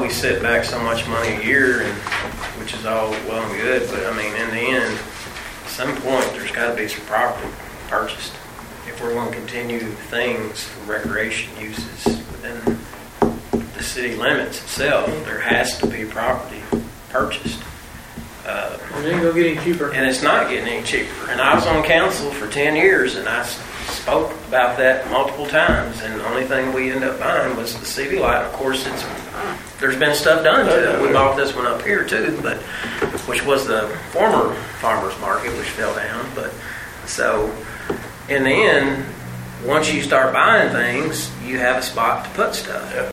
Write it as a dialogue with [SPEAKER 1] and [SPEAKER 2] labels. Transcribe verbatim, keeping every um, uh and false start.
[SPEAKER 1] we sit back so much money a year, and which is all well and good, but I mean, in the end, at some point, there's got to be some property purchased if we're going to continue things for recreation uses within the city limits itself. There has to be property purchased. Uh,
[SPEAKER 2] And it ain't gonna get any cheaper.
[SPEAKER 1] and it's not getting any cheaper. And I was on council for ten years, and I s- spoke about that multiple times, and the only thing we ended up buying was the C V light. Of course, it's there's been stuff done to it. We bought this one up here too, but which was the former farmers market, which fell down. But so in the end, once you start buying things, you have a spot to put stuff.